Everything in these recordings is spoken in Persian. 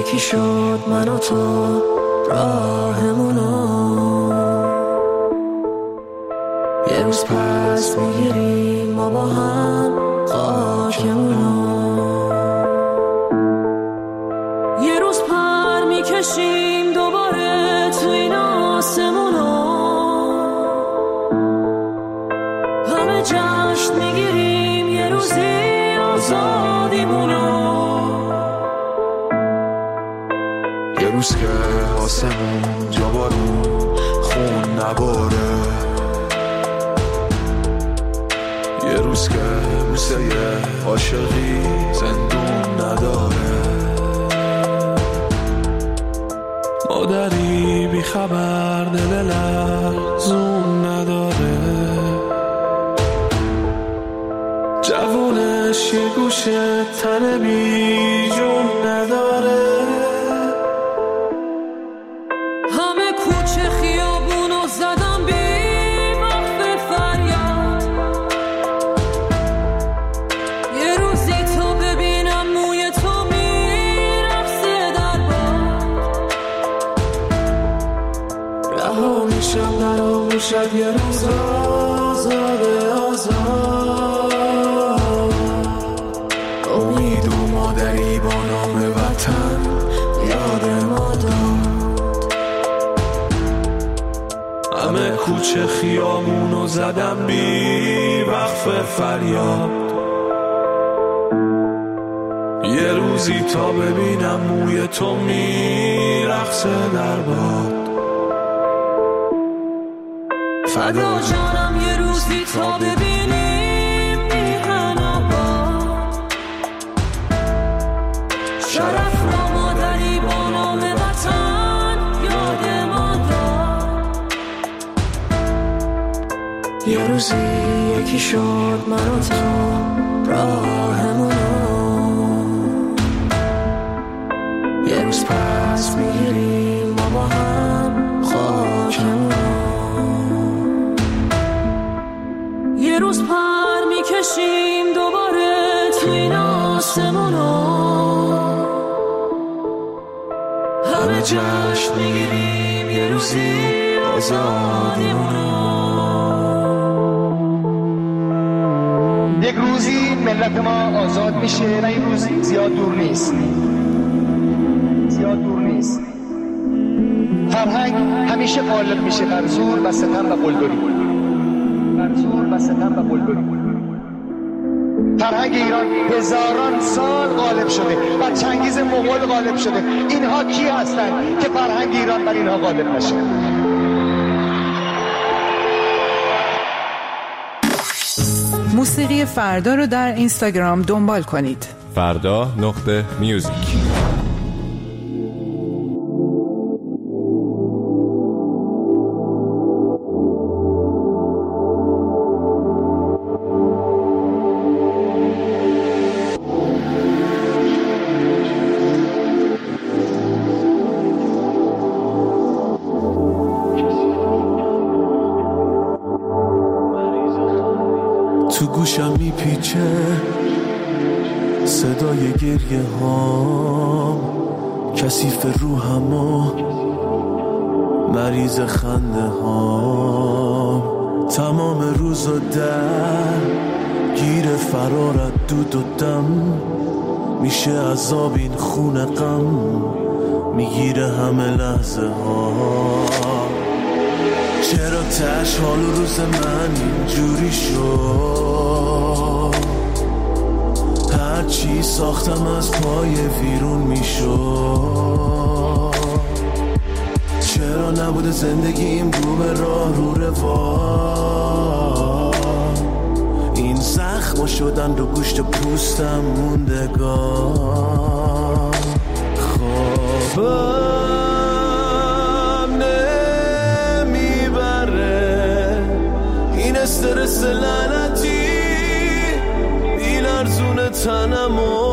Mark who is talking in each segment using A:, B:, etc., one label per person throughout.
A: یکی شد من و تو راهمونو یه روز پس میگیریم ما با هم خاکمونو یه روز پر میکشیم دوباره تو این آسمونو همه جشن میگیریم یه روزی آزادیمونو
B: یه روز که آسمون جا بارون خون نباره یه روز که بوسه عاشقی زندون نداره مادری بی خبر دل لرزون نداره جوونش یه گوشه تن بی جون نداره
A: همه کوچه خیابونو زدم بی وقف فریاد یه روزی تو ببینم موی تو میرقصه در باد رها میشم در آغوشت یه روز آزاده آزاد
B: امید و مادری با نام وطن یاد ما داد همه کوچه خیامونو زدم بی وقف فریاد یه روزی تا ببینم موی تو میرقصه در باد
A: فدا جانم یه روزی تا ببینیم میهن آباد شرف را مادری با نام وطن یاد ما داد یه روزی یکی شد من و تو راهمونو یه روز پس میگیریم ما با هم خاکمونو یه روز پر میکشیم دوباره تو این آسمونو همه جشن میگیریم یه روزی آزادیمونو
C: یک روزی ملت ما آزاد میشه و این روز زیاد دور نیست فرهنگ همیشه غالب میشه بر زور و ستم و قلدری فرهنگ ایران هزاران سال غالب شده بر چنگیز مغول غالب شده اینها کی هستند که فرهنگ ایران بر اینها غالب نشه
D: موسیقی فردا رو در اینستاگرام دنبال کنید.
E: فردا.music
B: تو گوشم میپیچه صدای گریه هام کثیف روحم و مریض خنده هام تمام روز و در گیر فرارت دود و دم میشه عذاب این خون غم میگیره همه لحظه ها چرا تش حال و روز من اینجوری شد هر چی ساختم از پای ویرون میشد چرا نبوده زندگیم رو به راه رو روان این زخم شدن رو گوشت پوستم موندگار خوابم نمیبره این استرس لعنتی بیلرزون تنمو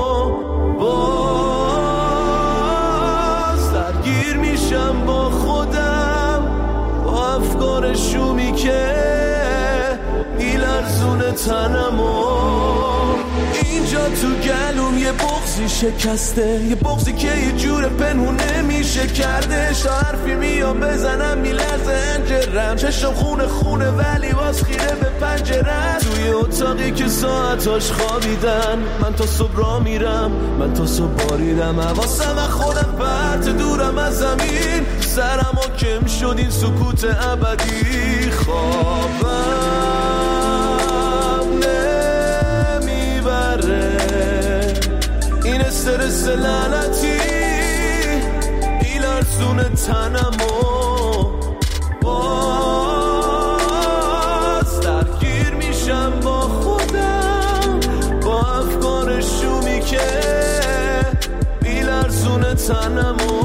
B: باز درگیر میشم با خودم با افکار شومی که بیلرزون تنمو اینجا اینجا تو گلوم یه بغضی شکسته، یه بغضی که یه جور پنهونه میشه کردش. تا حرفی میام بزنم میلرزه انجرم، چشم خونه خونه ولی باز خیره به پنجرم. توی اتاقی که ساعتاش خوابیدن، من تا صبح را میرم، من تا صبح باریدم حواسم و خودم پرت دورم از زمین. سرم حاکم شد این سکوت ابدی، خوابم نمیبره این استرس لعنتی، میلرزونه تنمو باز درگیر میشم با خودم، با افکار شومی که میلرزونه تنمو.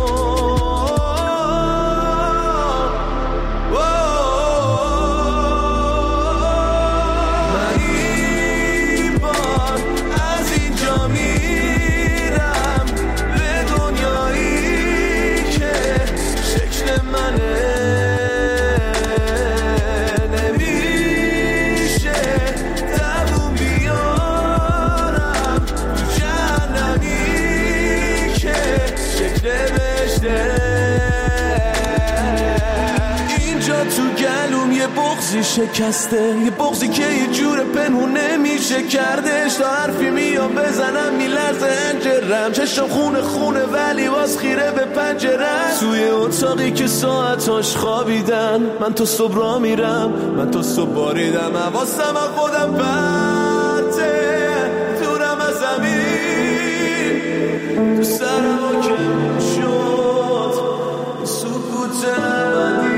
B: بغضی شکسته، یه بغضی که یه جور پنهونه میشه کردش. تا حرفی میام بزنم میلرزه انجرم، چشم خونه خونه ولی باز خیره به پنجرم. توی اتاقی که ساعتاش خوابیدن، من تا صبح را میرم، من تا صبح باریدم حواسم از خودم پرته دورم از زمین. تو سرم حاکم شد سکوت ابدی.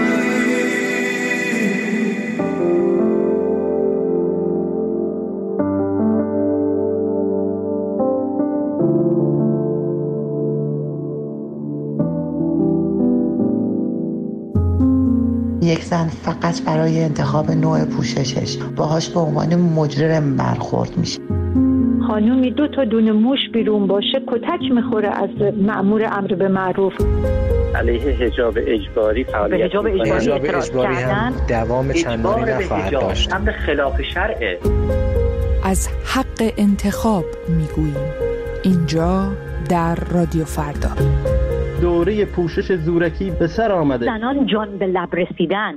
F: یک زن فقط برای انتخاب نوع پوششش باهاش به عنوان مجرم برخورد میشه.
G: خانومی 2 تا دونه موش بیرون باشه کتک میخوره از مأمور امر به معروف.
H: علیه حجاب اجباری فعالیت
I: حجاب اجباری هم دوام چندانی نخواهد داشت.
H: امر خلاف شرعه.
D: از حق انتخاب میگوییم اینجا در رادیو فردا.
J: دوره پوشش زورکی به سر آمده.
G: زنان جان به لب رسیدن.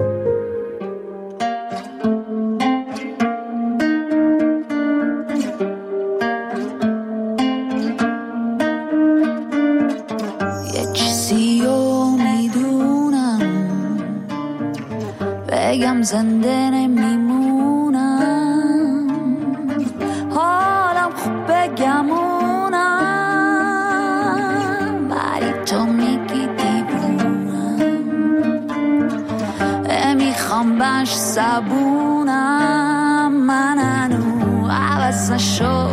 A: یه چیزیو میدونم بگم زنده نمیمونم، حالم خوب بگمونم ولی تو میگی دیوونم، میخوام باش زبونم، من هنو عوض نشو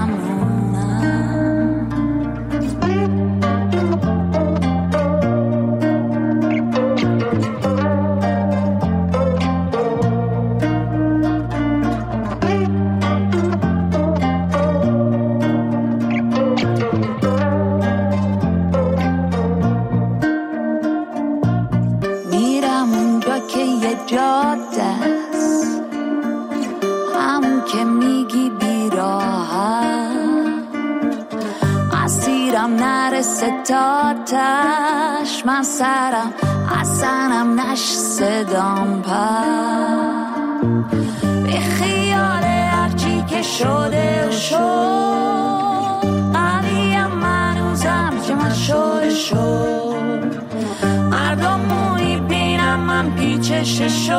A: ستاتش من سرم اصنم نش صدام پر بی خیال هرچی که شده و شد، قویم منوزم که من شد مردم موی بینم من پیچش شد،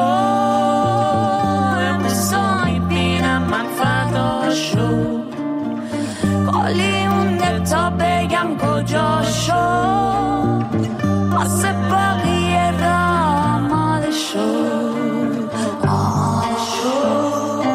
A: امروزایی بینم من فردا شد، کلی مونده تا بگم کجا شد، واسه بقیه را آماده شد، آماده شد.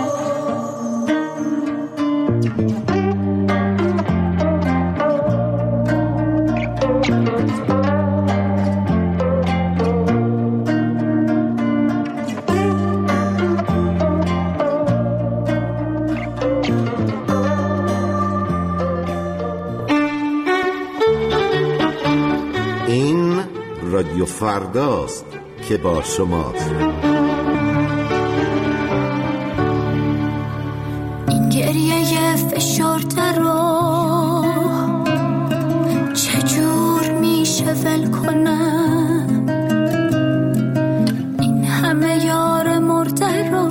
K: رادیو فرداست که با شماست.
A: این که گریه فشرده رو چجور میشه ول کنم؟ این همه یار مرده رو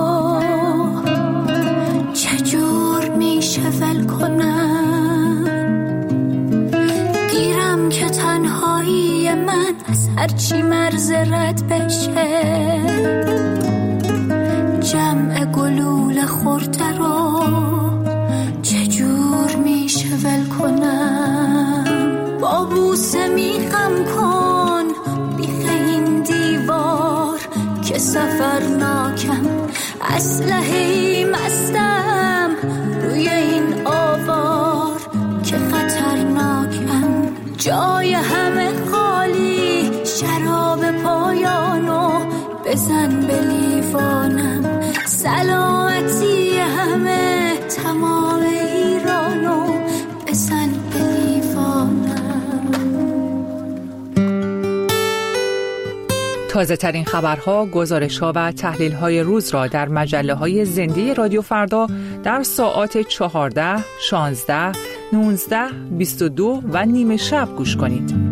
A: چجور میشه ول کنم؟ گیرم که تنهایی من از هرچی مرز رد بشه، جمع گلوله خورده رو چجور میشه ول کنم؟ با بوسه میخم کن بیخ این دیوار که سفرناکم، اسلحه‌ای مستم روی این آوار که خطرناکم، جای همه خالی، شراب پایانو بزن به لیوانم، سلامتی همه تمام ایرانو بزن به لیوانم.
D: تازه ترین خبرها، گزارش‌ها و تحلیل‌های روز را در مجله‌های زنده رادیو فردا در ساعات 14، 16، 19، 22 و نیمه شب گوش کنید.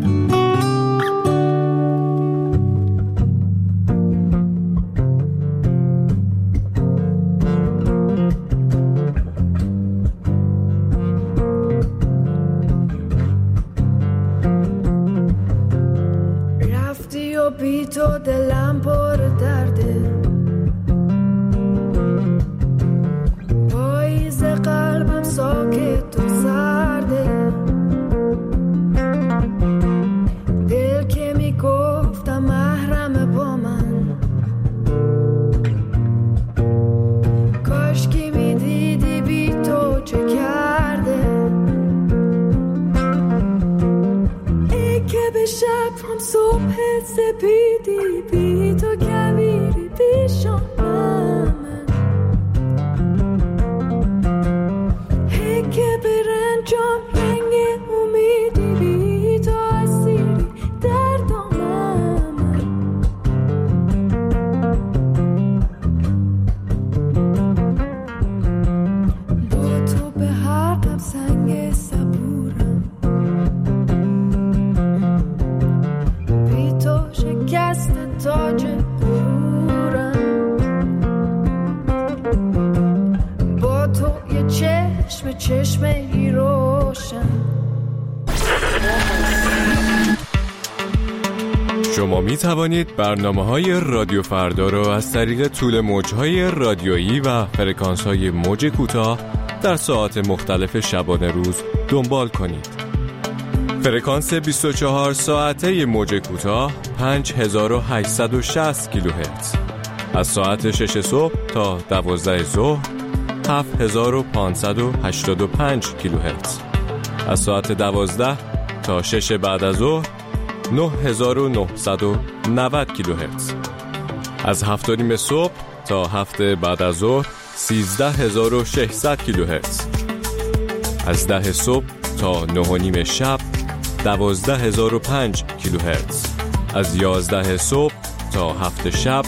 L: بی تو دلم پر درده، پاییز قلبم ساکت و سرده، دل که میگفتم محرم با من، کاش که میدیدی بی تو چه کرده، ای که به شب هم صبح سپیدی بی تو کمیری پیشم من، هی که به رنجام رنگ امیدی بی تو اسیری در دامم، با تو به حرقم سنگ صبورم، بی تو شکست تاج غرورم، با تو یه چشم ای روشن.
E: شما می توانید برنامه‌های رادیو فردا را از طریق طول موج‌های رادیویی و فرکانس‌های موج کوتاه در ساعات مختلف شبانه روز دنبال کنید. فرکانس 24 ساعته موج کوتاه 5860 کیلوهرتز، از ساعت 6 صبح تا 12 ظهر 7585 کیلوهرتز، از ساعت 12 تا 6 بعد از ظهر 9990 کیلوهرتز، از 7:30 صبح تا 7 بعد از ظهر 13600 کیلوهرتز، از 10 صبح تا 9:30 شب 12005 کیلوهرتز، از 11 صبح تا 7 شب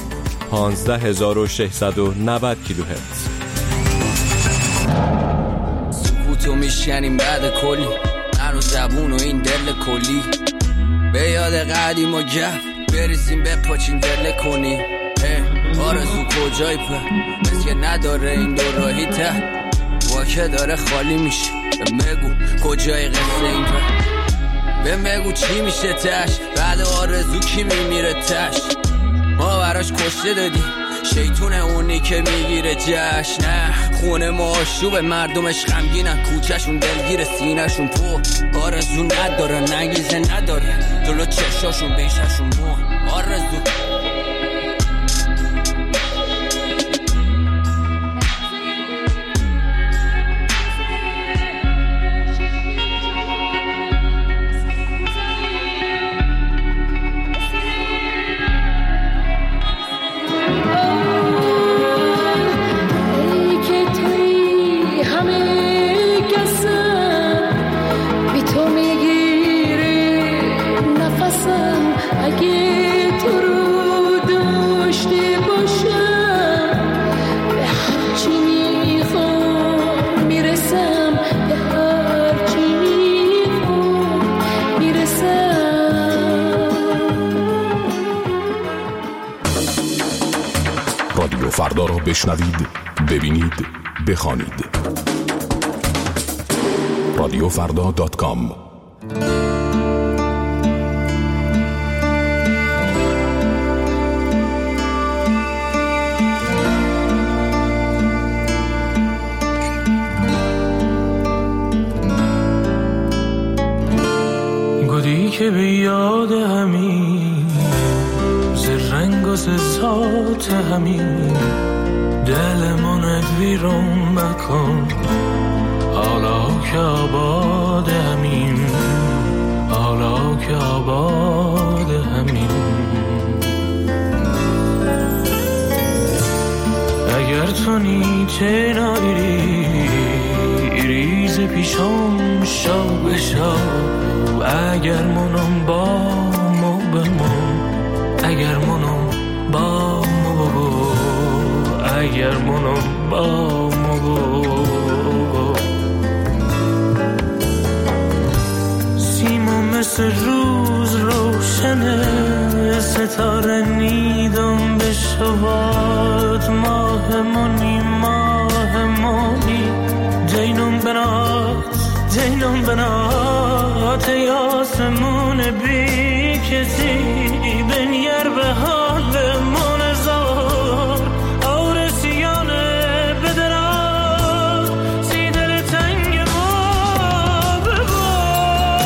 E: 15690 کیلوهرتز.
M: سکوتو میشنیم بعد کلی، من و زبون و این دل کلی، به یاد قدیم و گف بریزیم بپاچیم دل کنی. آرزو کجای پر مثل که نداره این دو راهی ته، واکه داره خالی میشه، بگو کجای قصه این پر، بگو چی میشه تش، بعد آرزو کی میمیره تش، ما براش کشته دادی شیطونه اونی که میگیره جشن، نه خونه ما آشوب، مردمش غمگینن، کوچهشون دلگیر، سینهشون پر آرزو نداره، نگیزه نداره، جلو چشاشون بیششون بون آرزو.
L: اگه تو رو
N: فردا را بشنوید، ببینید، بخوانید. رادیوفردا.com.
O: گودی که به یاد همین ز رنگ و ز ذات همین دلمونت بیرون مکن، حالا که آباد همین، حالا که آباد همین. اگر تو نیچه نایری ریز پیشم شو بشو، اگر منم با مو بمون، اگر منم با مو بگو، اگر منم با مو بگو. سیما مثل روز روشنه، ستاره نیدم به شبات، ماهمونی ماهمونی جینم بنات، جینم بنات، ای آسمون بی کسی بنیر به حال منزار، آرسیانه بدرا سیدر تنگ ما ببار.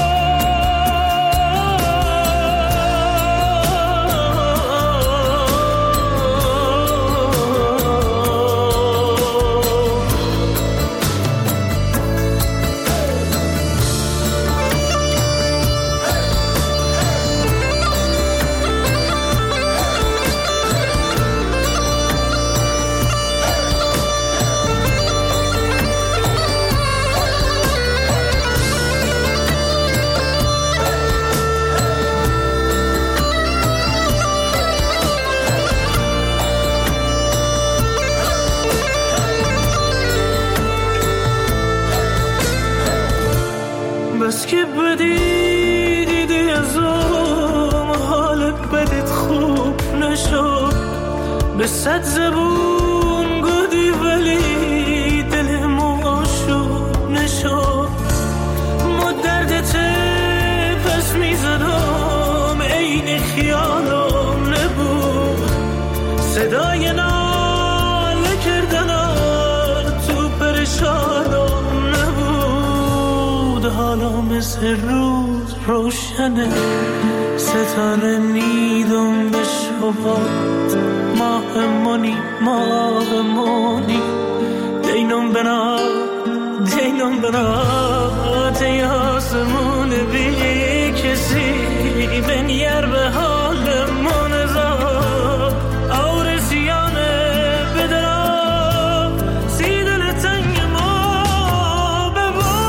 O: بس که بدی دیدی ازم حالت بدت خوب نشد، به صد زبون گودی ولی دلم آشوب نشد. ما دردت پس میزدم عین خیالم نبود، صدای ناله کردنات تو پرشانم نبود. حالا مثل روز روشنه، ستاره نیدم به شبات، ماهمونی ماهمونی دینم بنا، دینم بنا، تی آسمون بی کسی بنیر به حال منزار، آرسیانه بدرا سیدل تنگ ما ببار.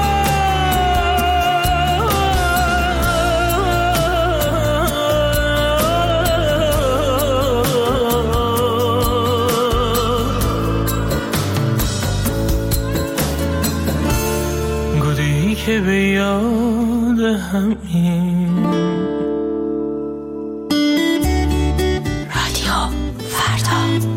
O: گودی که به یاد همین.
A: رادیو فردا.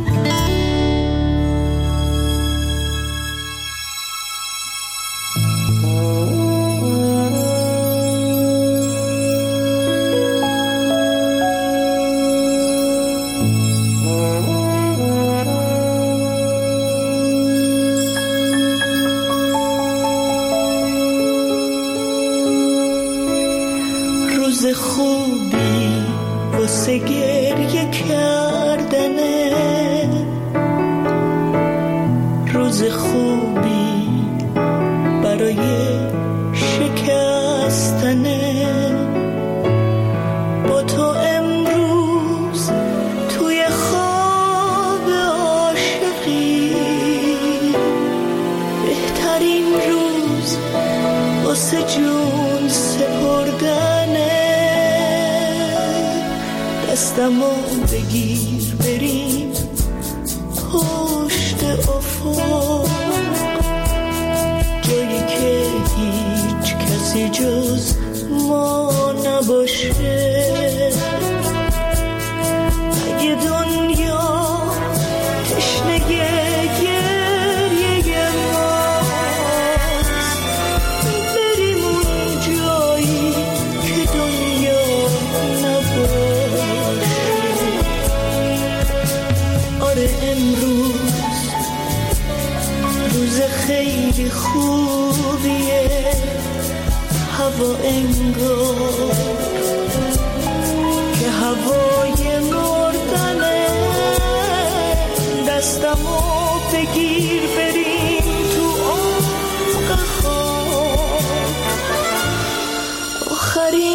P: روز خوبی واسه گریه کردنه، روز خوبی برای شکستنه. با تو امروز توی خواب عاشقی، بهترین روز واسه جون سپردنه. دستمو بگیر بریم پشت افق، جایی که هیچ کسی جز ما نباشه. اگه دنیا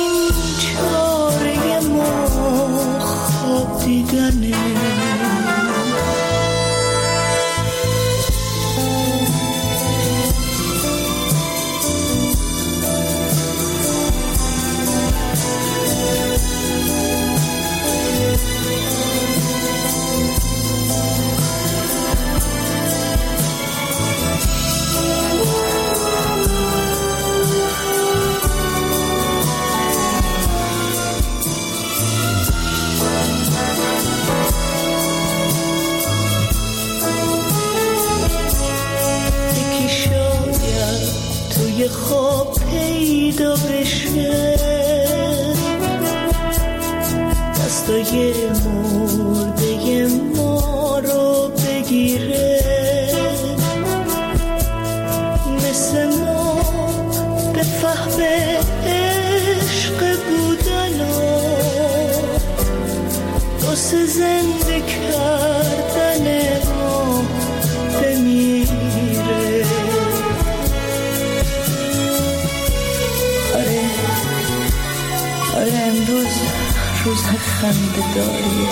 P: آخرین چاره ما خواب دیدنه. خواب پیدا بشه، دستای مرده ما رو بگیره، مثل ما به فهم عشق بودن و واسه زنده کردن ما بمیره. امروز روز خنده داری،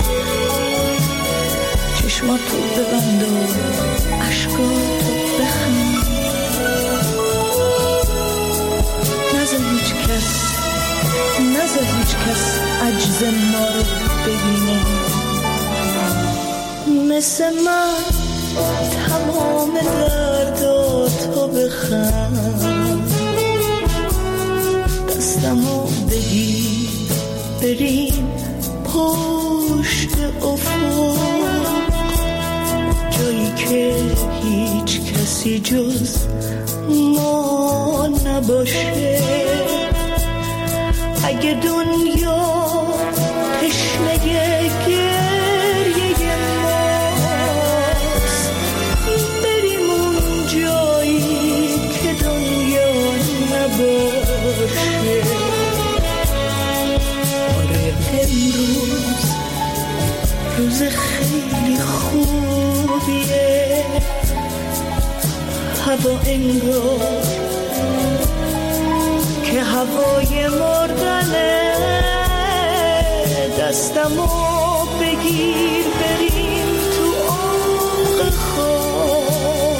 P: چشماتو ببند و عشقاتو بخند، نذار هیچ کس عجز ما رو ببینه. مثل من تمام درداتو بخند، دستمو بگیر بریم پشت افق، جایی که هیچ کسی جز ما نباشه. اگه دنیا تشنه گریه ماست، بریم اون جایی که دنیا نباشه. امروز روز خیلی خوبیه، هوا انگار که هوای مردنه. دستمو بگیر بریم تو عمق خواب،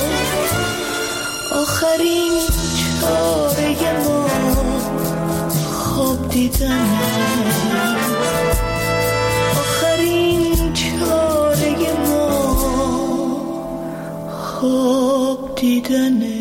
P: آخرین چاره ما خواب دیدنه. خواب دیدنه.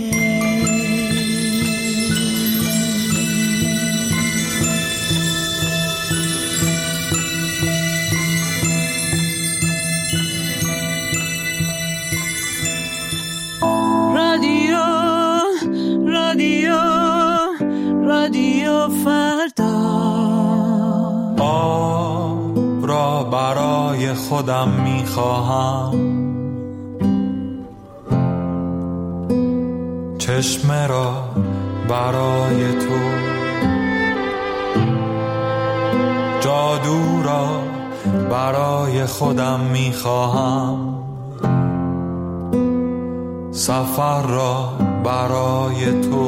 O: رادیو فردا. آب را برای خودم میخواهم، چشمه را برای تو، جادو را برای خودم میخواهم، سفر را برای تو،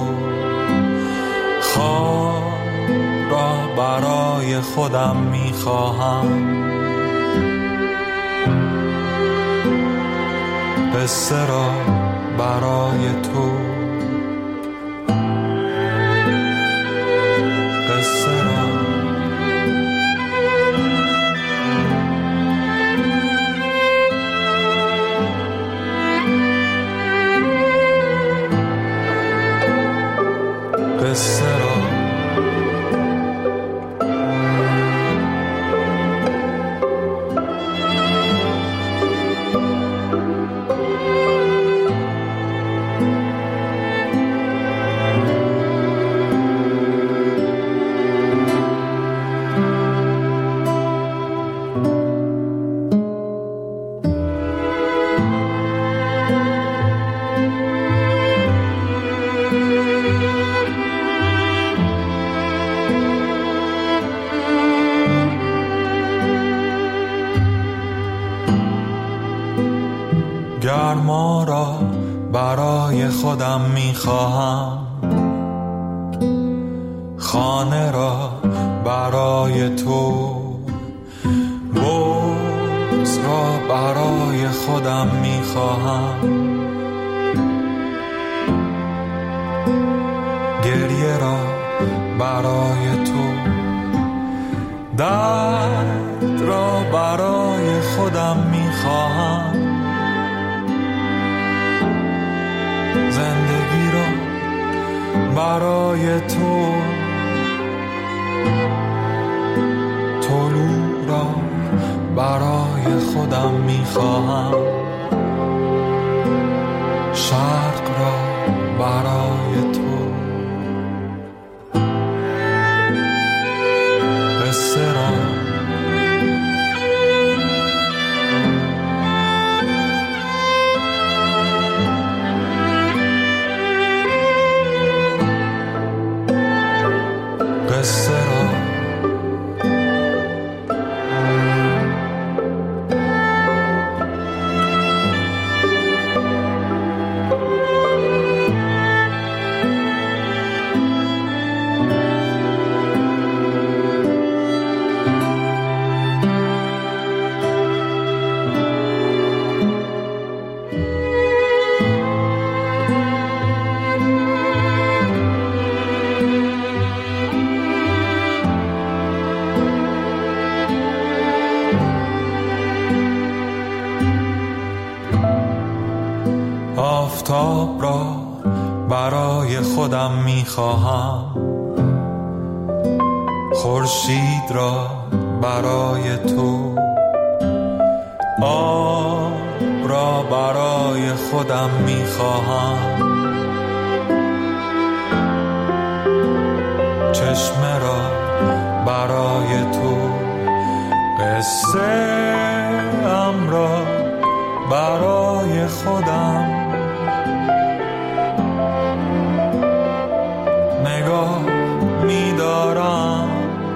O: خواب را برای خودم میخواهم، قصه را برای تو، قصه را. قصه را. گرما را برای خودم میخواهم، خانه را برای تو، بغض را برای خودم میخواهم، گریه را برای تو، درد را برای خودم میخواهم، زندگی را برای تو، طلوع را برای خودم میخواهم، شرق را برای تو. قصه را آفتاب را برای خودم میخواهم، خورشید را برای تو، آب را برای خودم میخواهم، چشمه را برای تو، قصه ام را برای خودم، نگاه می‌دارم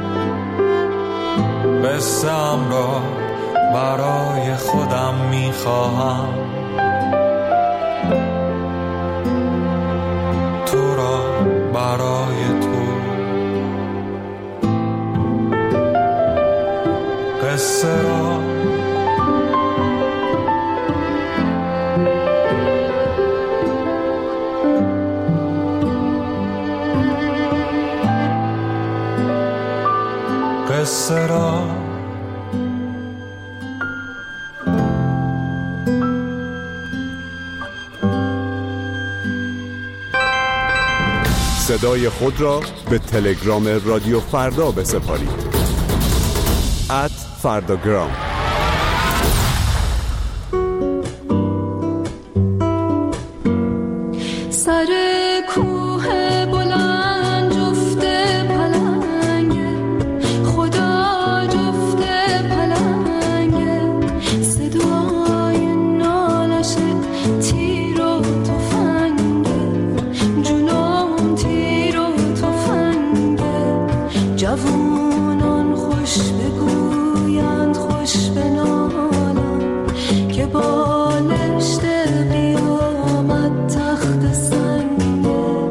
O: قصه‌ام را برای خودم می‌خواهم، تو را برای تو، قصه را قصه را
Q: صدای خود را به تلگرام رادیو فردا بسپارید. @فرداگرام.
L: سر کوه بلند جفت پلنگه، خدا جفت پلنگه، صدای نالش تیر و تفنگه، جونم تیر و تفنگه، جوونان خوش بگویند خوش بنالم که بالشت قیامت تخت سنگه.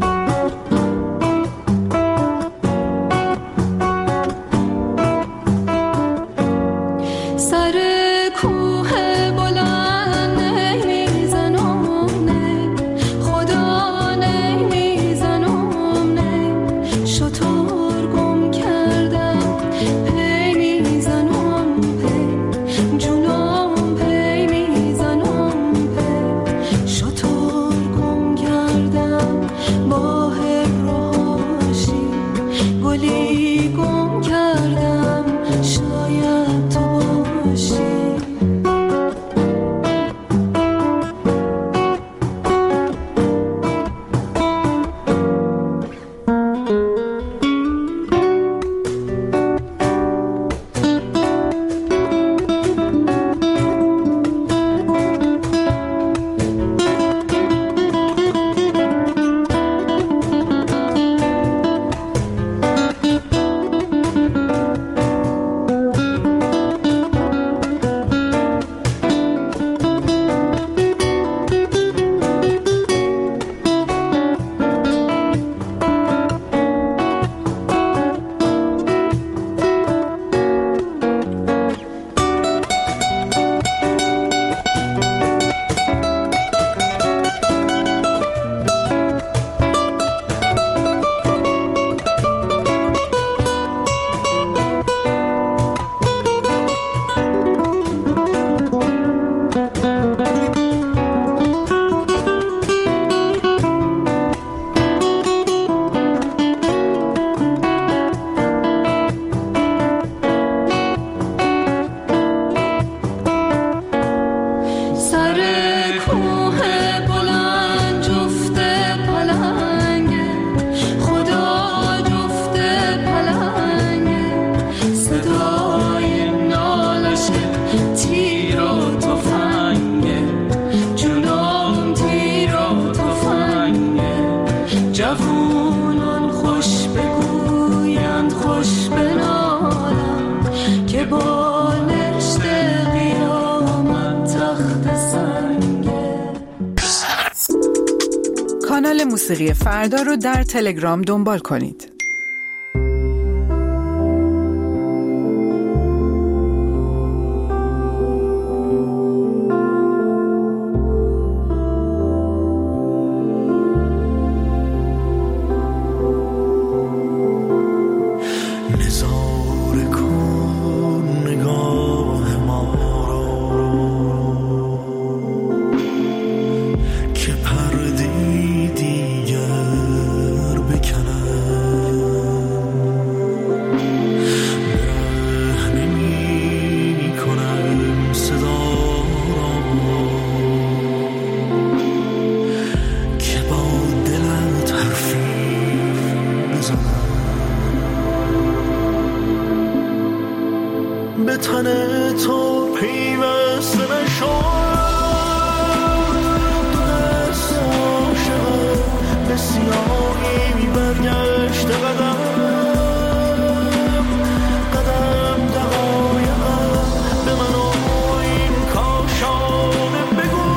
L: سر کوه بلند نمیزنم نه، خدا نمیزنم نه، شطور گم کردم پی میزنم پی،
D: کانال موسیقی فردا رو در تلگرام دنبال کنید.
B: به تن تو پیوسته نشد، دو دست عاشقم به سیاهی برگشته قدم قدم دقایقم به من و این کاشانه بگو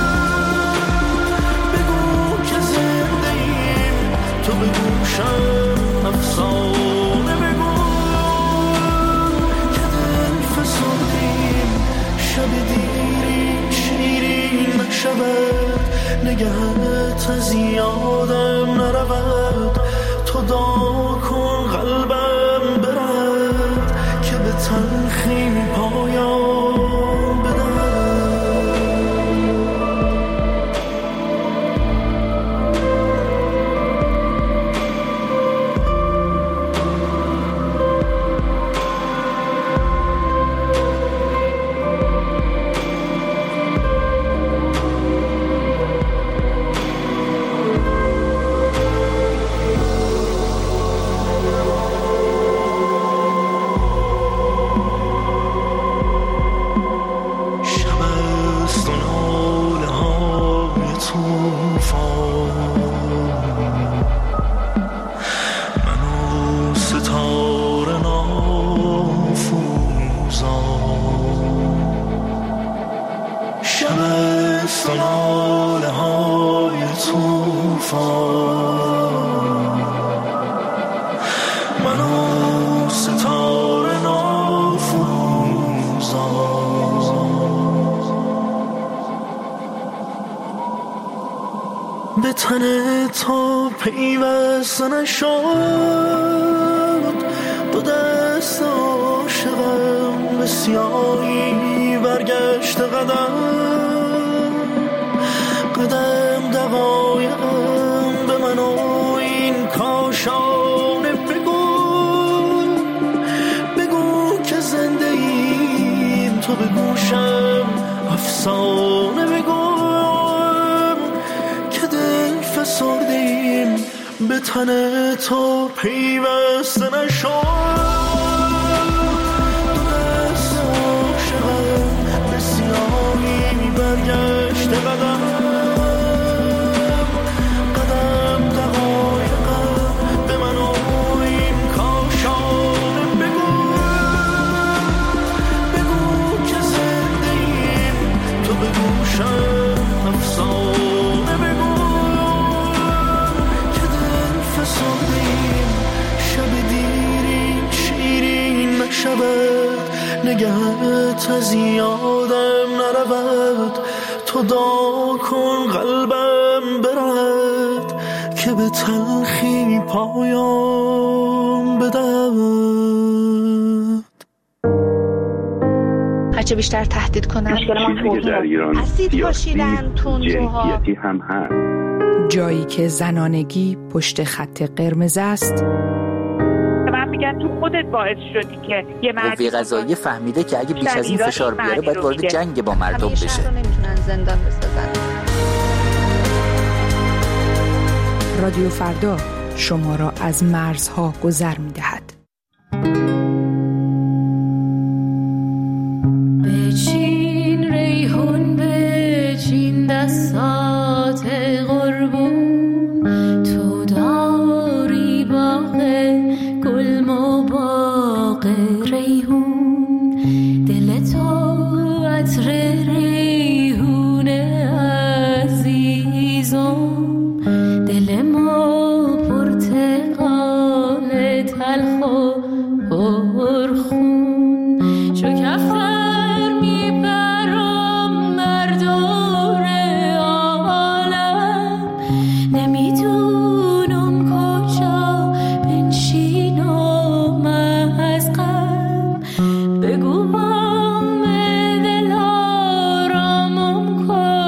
B: بگو که زنده ایم تو به گوشم افسانه بگو که دل فسردیم شب دیری شیرین نشود نگهت از یادم نرود تو دعا کن قلبم برد که به تلخی پایان بدهد. به تن تو پیوسته نشد، دو دست عاشقم به سیاهی برگشته قدم قدم دقایقم به من و این کاشانه بگو بگو که زنده ایم تو به گوشم افسانه بگو فسردیم به تن تو پیوسته نشد، دو دست عاشقم به سیاهی برگشته قدم قدم دقایقم به من و این کاشانه بگو بگو که زنده ایم تو به گوشم افسانه بگو فسردیم شب دیری شیرین نشود نگهت از یادم نرود تو دعا کن قلبم برد که به تلخی پایان بدهد.
R: هرچه بیشتر تهدید کنن
S: چیزی که در ایران سیاسی جنسیتی هم هست.
D: جایی که زنانگی پشت خط قرمز است.
T: من میگم تو خودت باعث شدی که یه
U: قوه قضاییه فهمیده که اگه بیش از این فشار بیاره باید وارد جنگ با مردم بشه.
R: نمیتونن زندان بسازن.
D: رادیو فردا شما را از مرزها گذر میدهد.
L: بچین ریحون بچین دستات قربون تو داری باغ گل و باغ ریحون دل تو عطر ریحون عزیزم دل
A: پرخون شکفتر میپرم بر دور عالم نمیدونم کجا بنشینم از غم بگو بام دل آرامم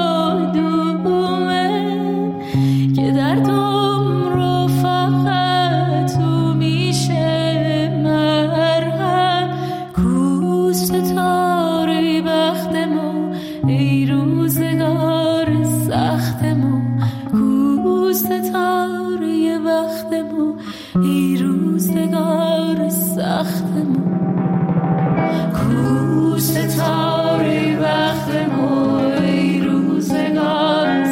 A: کدومه که دردم رو فقط تو میشه مرهم کو ستاره بختمو ای روزگار سختمو کو ستاره بختمو ای روزگار سختمو کو ستاره بختمو ای روزگار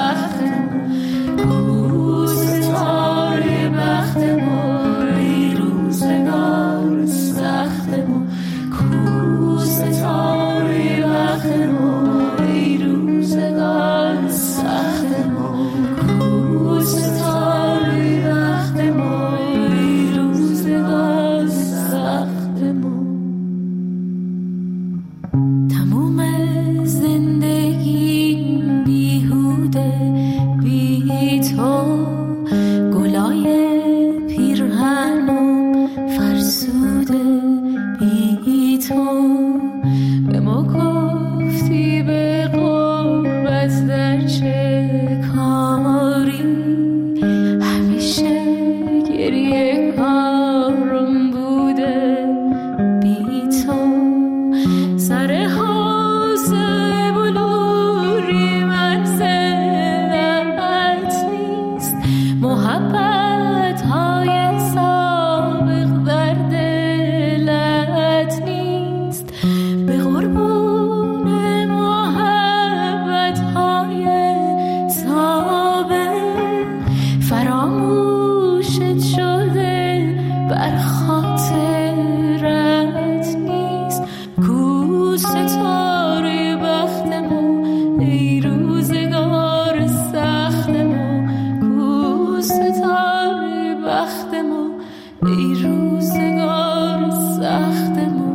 A: سختمو کو ستاره بختمو ای روزگار سختمو کو ستاره بختمو ای روزگار سختمو کو ستاره بختمو ای روزگار سختمو تموم زندگی بیهوده بی تو گلای پیرهنم فرسوده بی تو به ما گفتی به قربت در چه کاری همیشه گریه کارم بوده بی تو سر حوضه بلوری منزلت نیست محبت های سابق در دلت نیست به قربون محبت های سابق فراموشت شده بر خاطرت نیست کو ستاره بختمو ای روزگار سختمو کو ستاره بختمو ای روزگار سختمو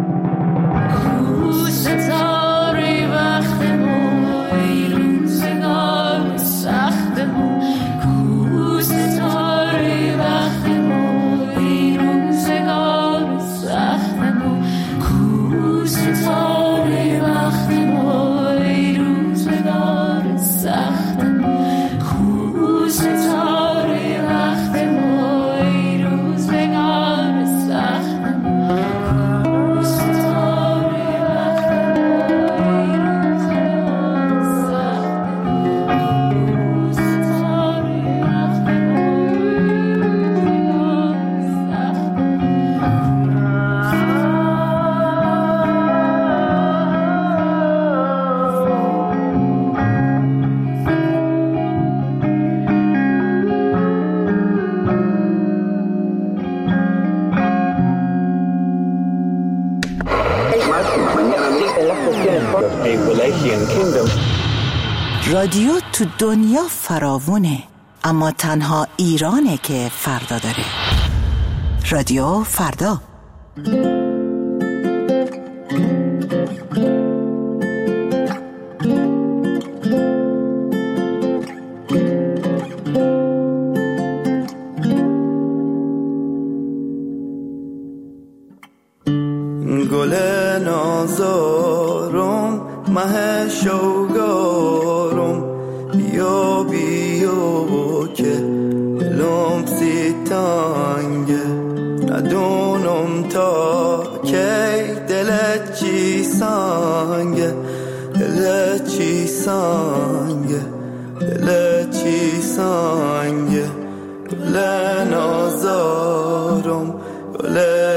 A: کو ستاره بختمو ای روزگار سختمو کو ستاره بختمو ای روزگار سختمو کو ستاره بختمو ای روزگار سختمو کو ستاره بختمو ای روزگار سختمو کو ستاره
F: رادیو تو دنیا فراوونه، اما تنها ایرانه که فردا داره. رادیو فردا.
B: گل نازارم مه شوگارم بیا بیا که لم سی تانگه ندونم تا که دلت چی سانگه دلت چی سانگه دلت چی سانگه گل نازارم گل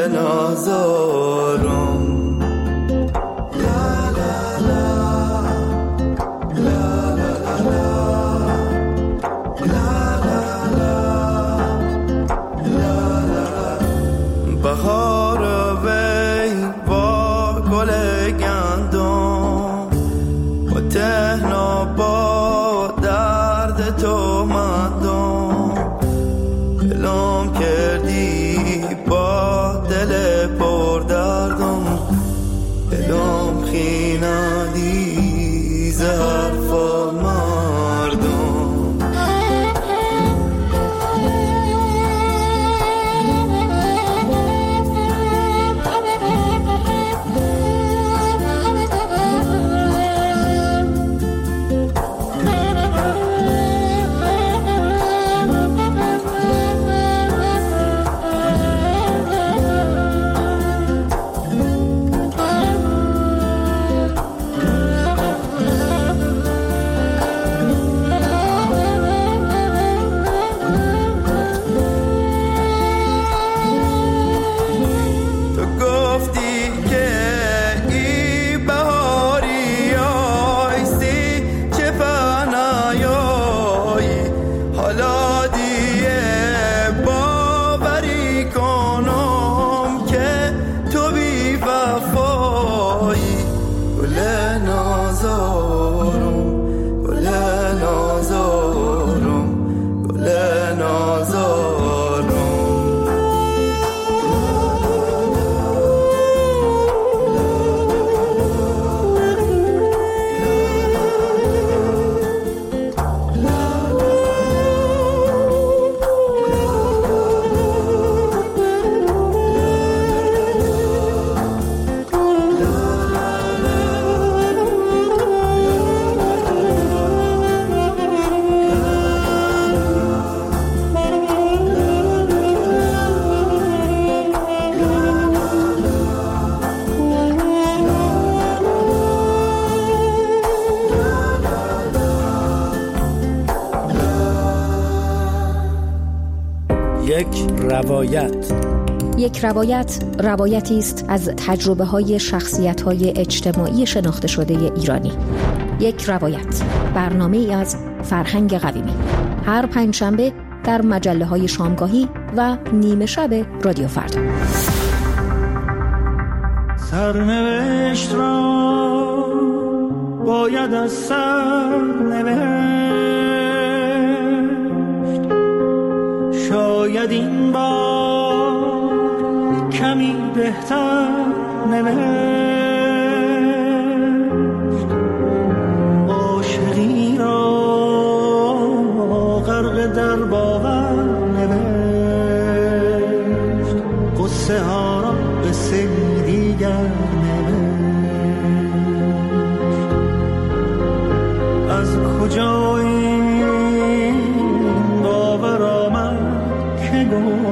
B: نازارم بهار وی با گل گندم و تهنا با درد تو مندم دلم کردی با
C: یک روایت روایتی است از تجربه‌های شخصیت‌های اجتماعی شناخته شده ایرانی. یک روایت، برنامه‌ای از فرهنگ قویمی. هر پنجشنبه در مجله‌های شامگاهی و نیمه شب رادیو فردا.
P: سرنوشت را باید از سر نوشت، شاید این بار کمی بهتر نوشت. عاشقی را غرق در باور نوشت، قصه ها را قصه دیگر نوشت. از کجا این باور آمد که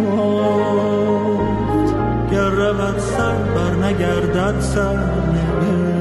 P: گفت گر رود سر بر نگردد سر نوشت.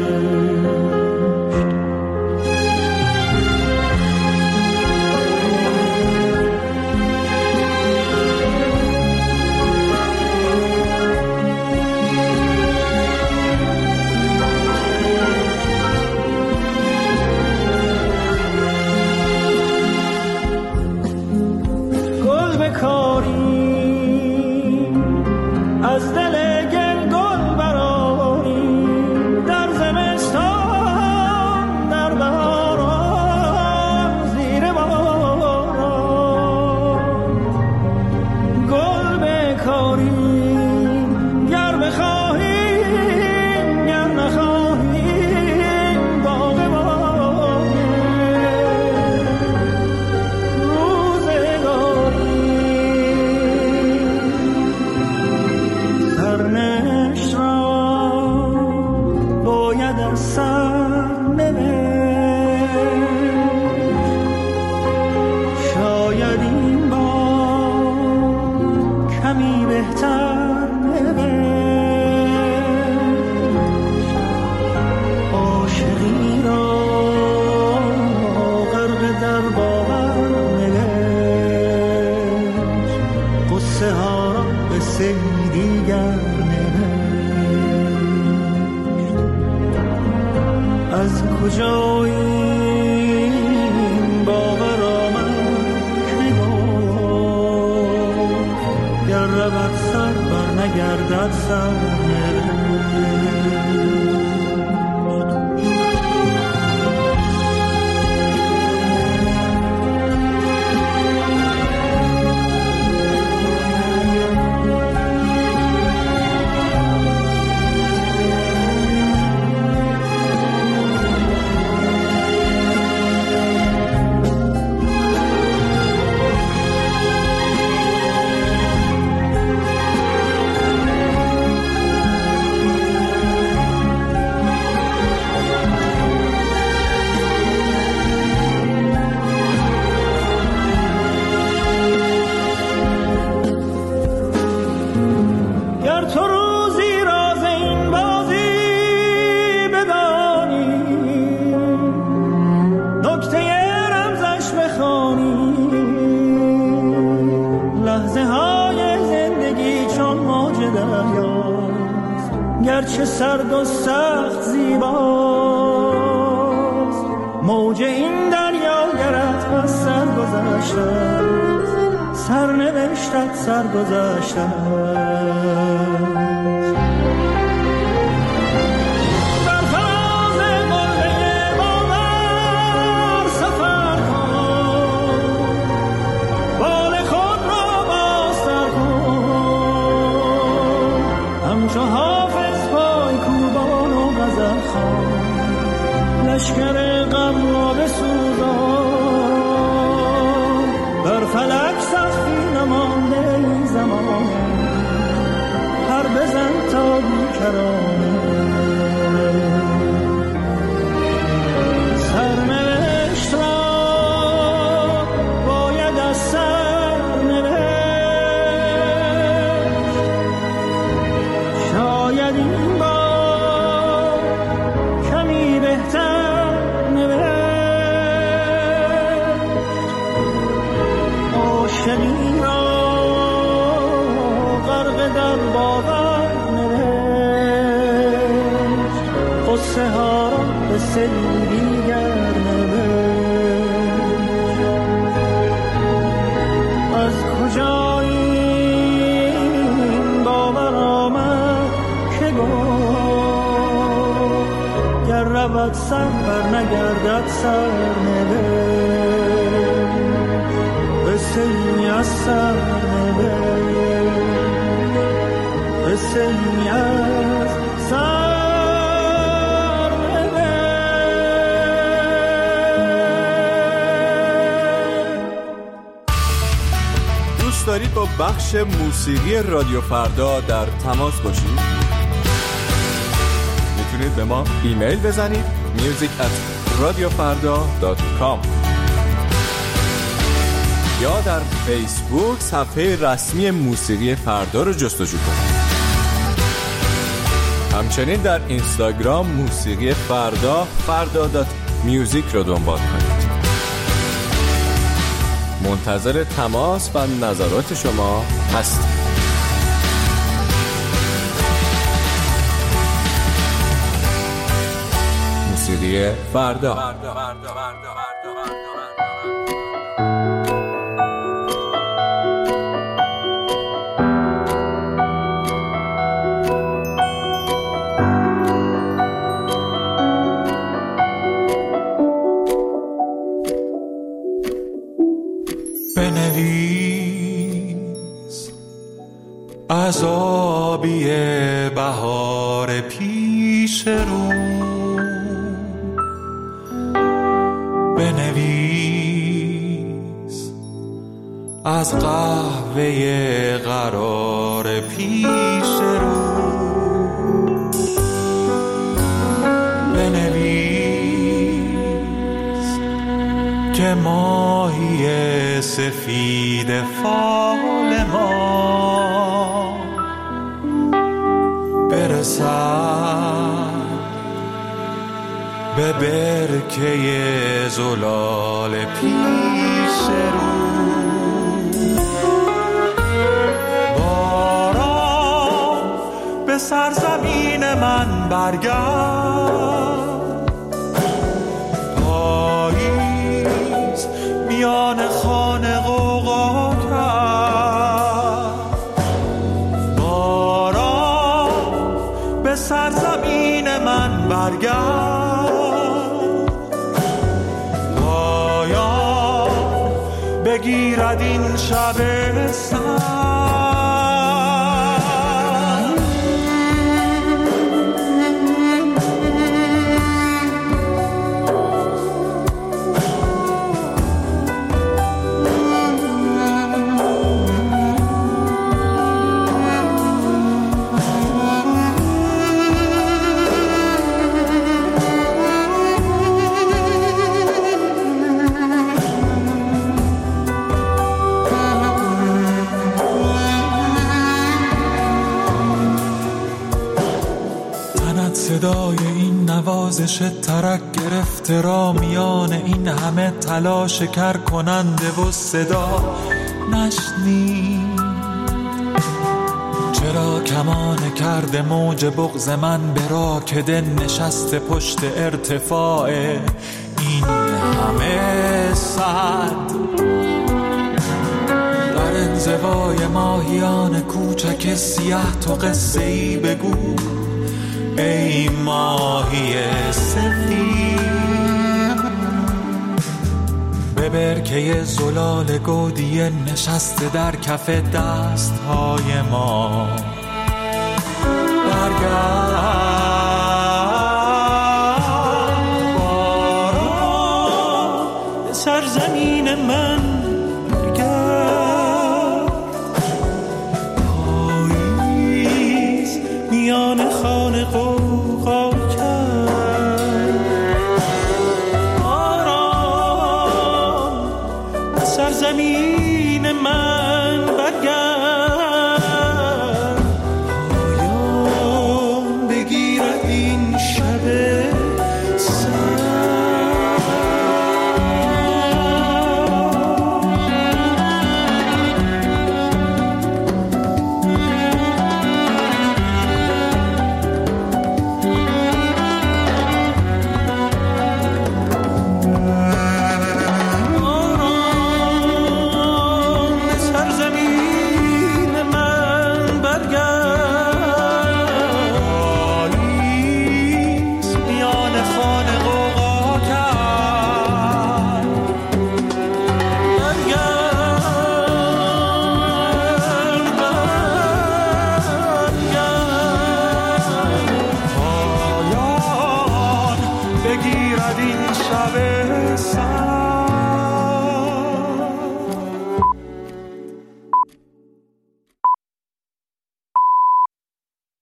P: از دل گل گل برآری در زمستان، در بهاران زیر باران. گل بکاری گر بخواهیم گر نخواهیم باغ باغ روزگاری. سرنوشت را باید از سر نوشت، شاید این بار کمی بهتر نوشت. عاشقی را غرق در باور نوشت، قصه ها را قصه دیگر از کجا این باور آمد که گفت گر رود سر بر نگردد سر نوشت. گرچه سرد و سخت زیباست، موج این دریا گرت از سر گذشته، سرنوشتت سر گذشته. لشکر غم را بسوزان، بر فلک سختی نمانده این زمانه، پر بزن تا بیکرانه. سرنوشت را باید از سر نوشت، شاید این بار کمی بهتر عاشقی را باور نوشت قصه ها را به دیگر نوشت. از کجا این باور آمد که گفت گر رود سر بر نگردد سر نوشت. قصه ای از سر نوشت، قصه ای از سر.
E: دوست دارید با بخش موسیقی رادیو فردا در تماس باشید؟ میتونید به ما ایمیل بزنید music@radiofarda.com یا در فیسبوک صفحه رسمی موسیقی فردا رو جستجو کنید. همچنین در اینستاگرام موسیقی فردا فردا.music رو دنبال کنید. منتظر تماس و نظرات شما هستیم. موسیقی فردا.
O: بنویس عذابی بهار پیش رو، بنویس از قهوه قرار پیش رو، بنویس که ماهی سفید فال ما برسد به برکه زلال پیش رو. باران به سرزمین من برگرد، پاییز میان خانه غوغا کرد. باران به سرزمین من برگرد، پایان بگیرد این شب سرد. صدای این نوازش ترک گرفته را میان این همه تلاش کر کننده و صدا نشنی. چرا کمان کرده موج بغض من به راکده نشسته پشت ارتفاع این همه صد؟ در انزوای ماهیان کوچک سیاه تو قصه ای بگو ای ماهی سفید، به برکه زلال گودی نشسته در کف دستهای ما برگرد. باران به سرزمین من برگرد، پاییز میان خانه غوغا